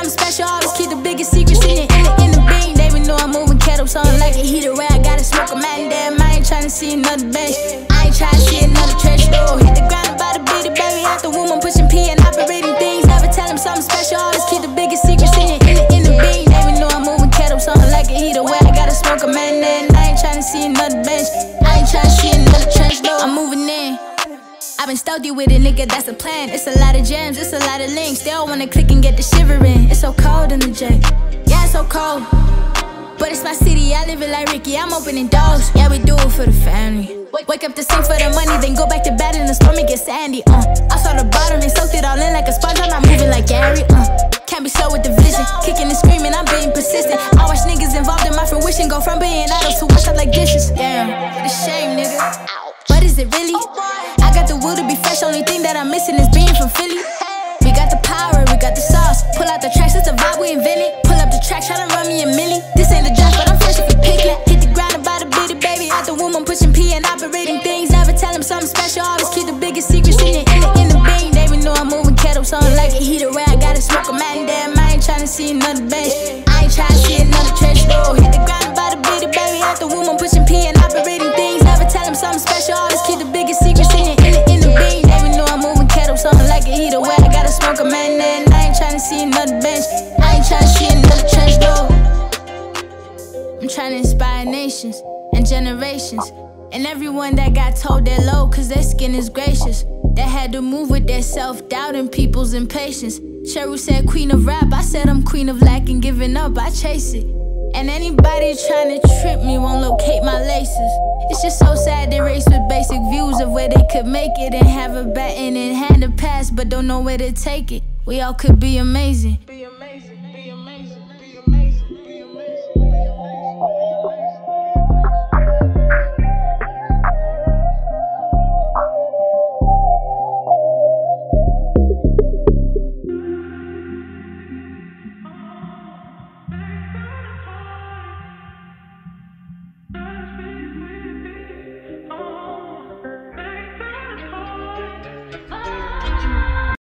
something special. Always keep the biggest secrets in the bean. They even know I'm moving kettle, so I'm like a heater where I gotta smoke a man. Damn, I ain't tryna see another bench. I ain't tryna see another trash door. Hit the ground about a bitty baby out the womb. I'm pushing P and operating things. Never tell them something special. Always keep the biggest secrets in the bean. They even know I'm moving kettle, so I'm like a heater where I gotta smoke a man. Damn, I ain't tryna see another bench. I ain't tryna see another trash door. I'm moving in. I've been stealthy with it, nigga, that's the plan. It's a lot of gems, it's a lot of links. They all wanna click and get the shivering. It's so cold in the J, yeah, it's so cold. But it's my city, I live it like Ricky, I'm opening doors. Yeah, we do it for the family. Wake up to sing for the money, then go back to bed and the stomach get sandy. I saw the bottom and soaked it all in like a sponge. I'm not moving like Gary, Can't be slow with the vision, kicking and screaming, I'm being persistent. I watch niggas involved in my fruition go from being idols to wash up like dishes. Damn, what a shame, nigga. But is it really? I got the will to be fresh, only thing that I'm missing is being from Philly. We got the power, we got the sauce. Pull out the tracks, it's the vibe we invented. Pull up the track, tryna run me a milli. This ain't the draft, but I'm fresh if you pick it. Hit the ground about a bitty baby out the womb. I'm pushing P and operating things. Never tell them something special. Always keep the biggest secrets in the bean. They even know I'm moving kettle, so I'm like a heater where I gotta smoke a man. Damn, I ain't tryna see another bench. I ain't tryna see another trash door. Hit the ground about a bitty baby out the womb. I'm pushing P and operating things. Never tell them something special. Always keep the biggest secrets in the bean. They even know I'm moving kettle, so I'm like a heater where I gotta smoke a man. And I ain't tryna see another bench. I ain't tryna see another trash door. I'm tryna inspire nations and generations, and everyone that got told they're low cause their skin is gracious. That had to move with their self-doubt and people's impatience. Cheryl said queen of rap, I said I'm queen of lack and giving up, I chase it. And anybody tryna trip me won't locate my laces. It's just so sad they race with basic views of where they could make it and have a baton in hand to pass but don't know where to take it. We all could be amazing.